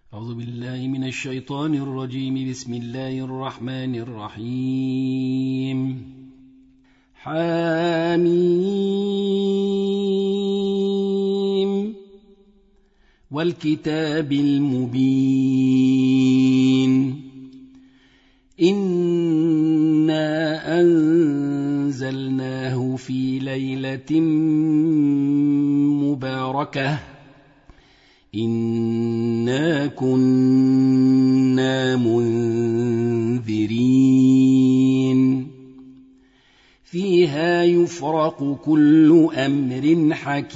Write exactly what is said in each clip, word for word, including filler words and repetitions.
أعوذ بالله من الشيطان الرجيم. بسم الله الرحمن الرحيم. حميم والكتاب المبين إنا أنزلناه في ليلة مباركة إنا كنا منذرين فيها يفرق كل أمر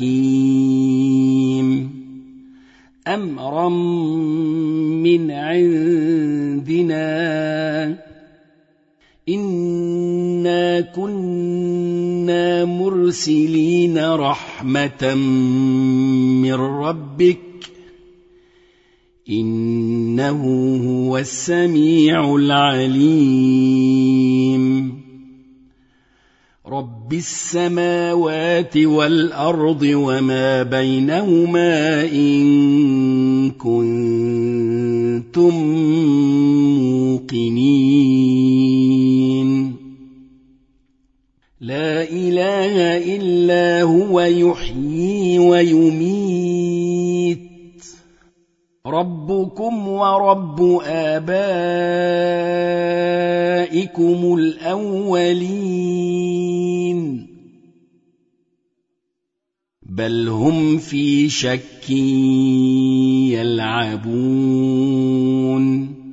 حكيم أمرا من عندنا إنا كنا مرسلين رحمة من ربك إنه هو السميع العليم رب السماوات والأرض وما بينهما إن كنتم موقنين لا إله إلا هو يحيي ويميت ربكم ورب آبائكم الأولين بل هم في شك يلعبون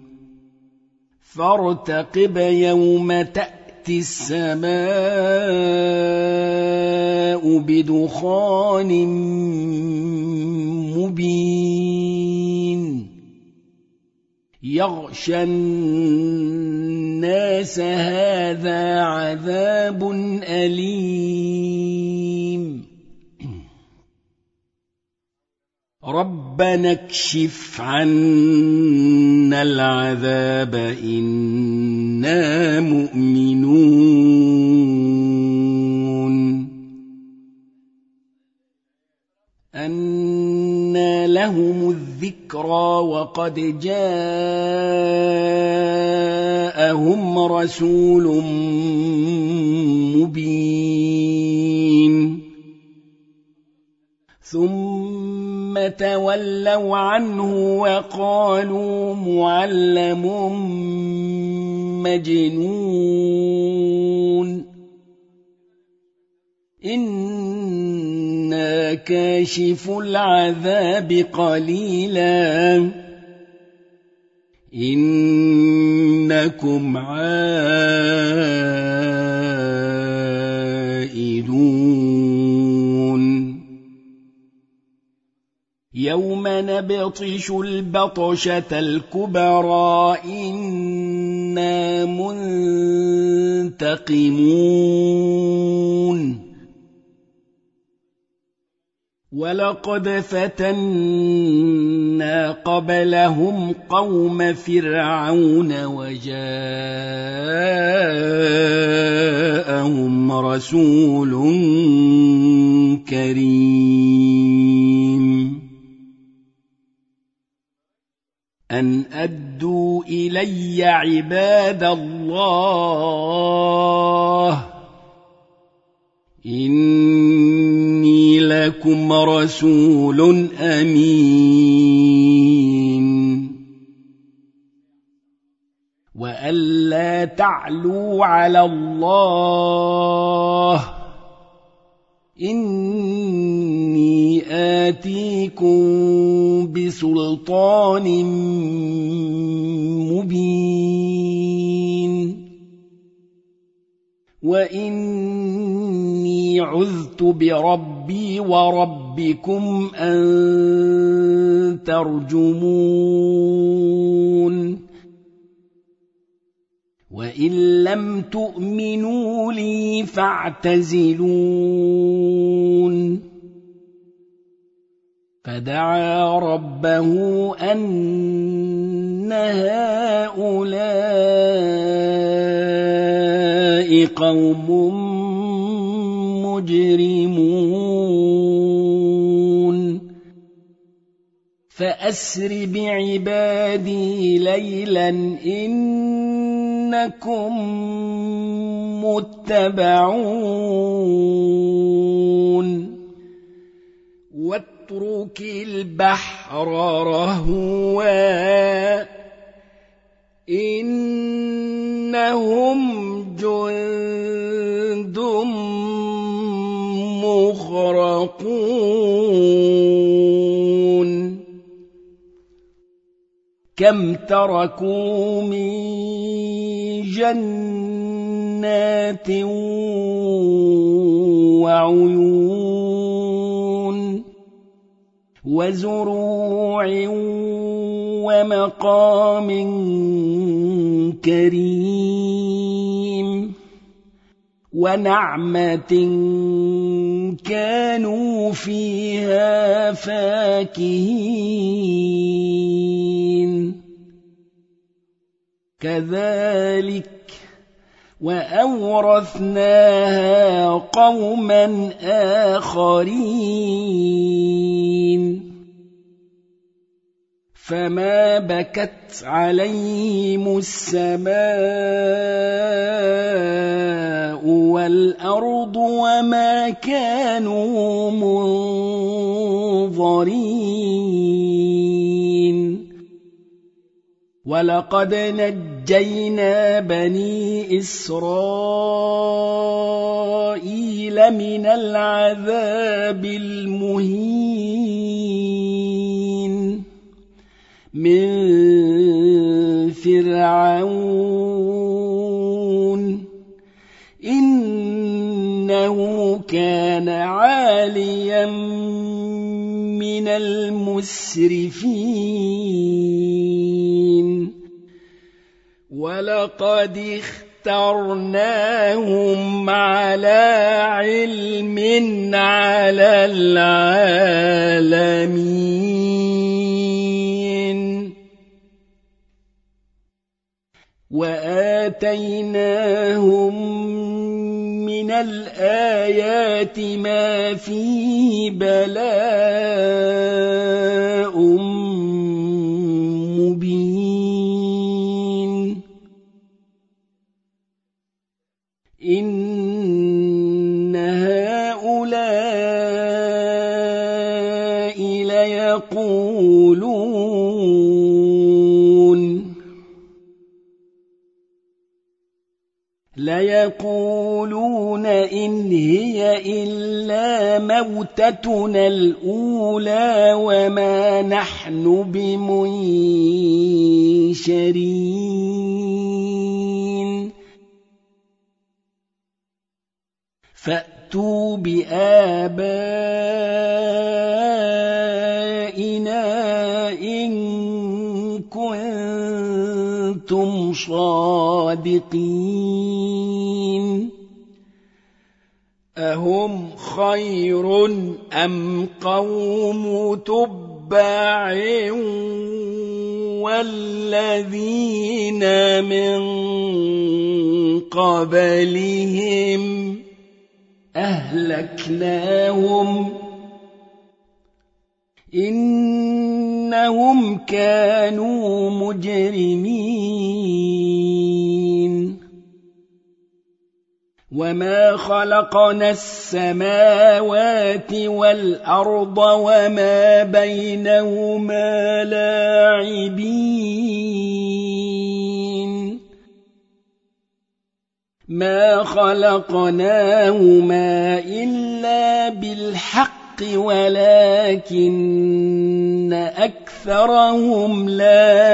فارتقب يوم تأتي السماء بدخان مبين يغشى الناس هذا عذاب أليم ربنا اكشف عنا العذاب إنا مؤمنون أنى لهم الذكرى وقد جاءهم رسول مبين ثم تولوا عنه وقالوا معلم مجنون إنا كاشف العذاب قليلا إنكم عائدون يوم نبطش البطشة الكبرى إنا منتقمون ولقد فتنا قبلهم قوم فرعون وجاءهم رسول كريم أن أدوا إلي عباد الله إني لكم رسول أمين وألا تعلوا على الله إني آتيكم بسلطان مبين وإني عذت بربي وربكم أن ترجمون وإن لم تؤمنوا لي فاعتزلون فدعا ربه أن هؤلاء قوم مجرمون فأسر بعبادي ليلا إنكم متبعون واترك البحر رهوا إنهم جند مغرقون كم تركوا من جنات وعيون وزروع ومقام كريم ونعمة كانوا فيها فاكهين كذلك وأورثناها قوما آخرين فما بكت عليهم السماء والأرض وما كانوا منظرين ولقد نجينا بني إسرائيل من العذاب المهين من فرعون إنه كان عاليا من المسرفين ولقد اخترناهم على علم على العالمين وآتيناهم من الآيات ما فيه بلاء مبين إن هؤلاء ليقولون ليقولون إن هي إلا موتتنا الأولى وما نحن بمنشرين فأتوا بآبائنا إن كنتم صادقين أهم خير أم قوم تبع والذين من قبلهم أهلكناهم إنهم كانوا مجرمين وما خلقنا السماوات والأرض وما بينهما لاعبين ما خلقناهما إلا بالحق ولكن أكثرهم لا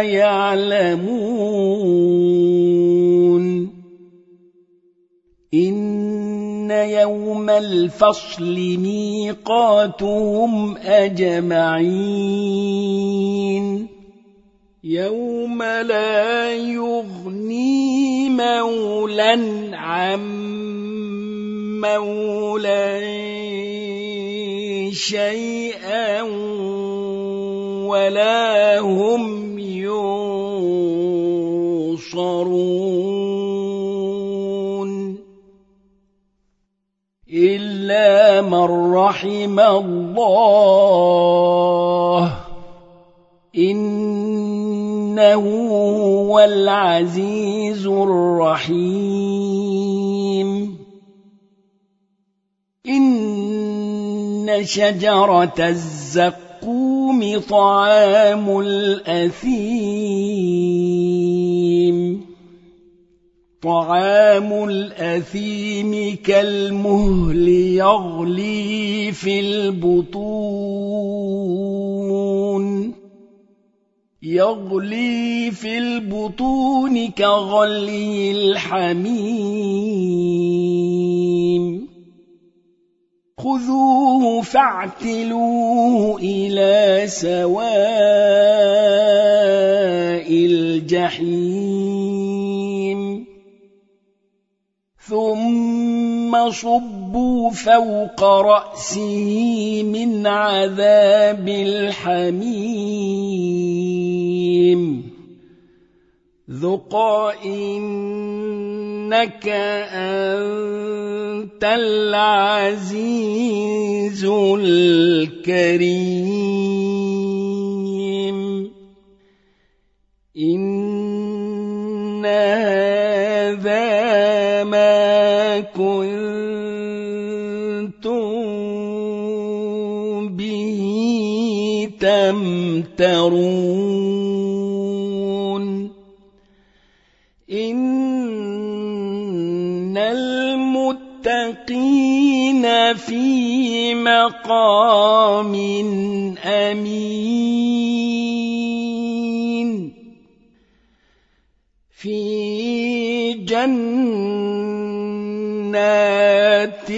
يعلمون إن يوم الفصل ميقاتهم أجمعين يوم لا يغني مولا عن مولا شيئا ولا هم ينصرون إلا من رحم الله إنه هو العزيز الرحيم إن شجرة الزقوم طعام الأثيم طعام الأثيم كالمهل يغلي في البطون يغلي في البطون كغلي الحميم خذوه فاعتلوه إلى سواء الجحيم ثم صبوا فوق رأسه من عذاب الحميم ذق إنك أنت العزيز الكريم إن هذا ما كنتم به تمترون إن المتقين في مقام أمين في جنات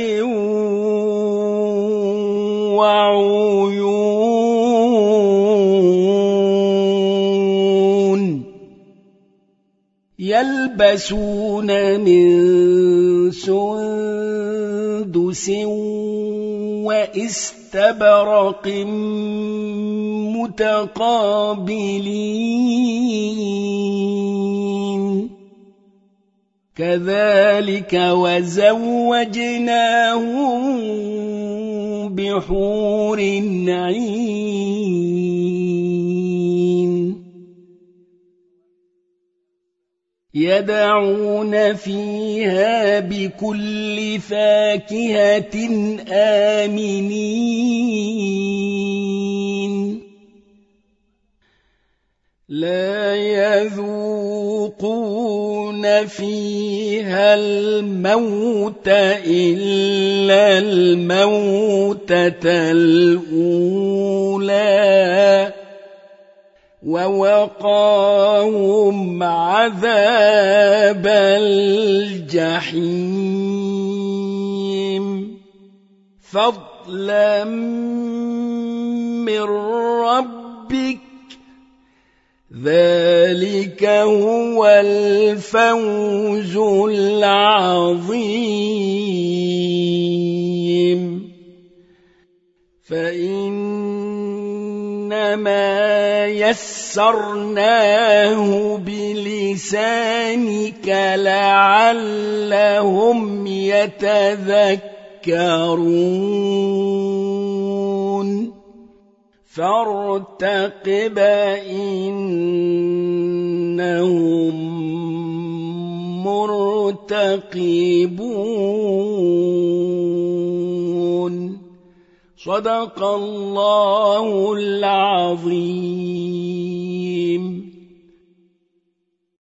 وعيون يلبسون من سندس واستبرق متقابلين كذلك وزوجناهم بحور عين يدعون فيها بكل فاكهة آمنين لا يذوقون فيها الموت إلا الموتة الأولى ووقاهم عذاب الجحيم فضلا من ربك ذلك هو الفوز العظيم فإنما يسرناه بلسانك لعلهم يتذكرون فارتقب إنهم مرتقبون صدق الله العظيم.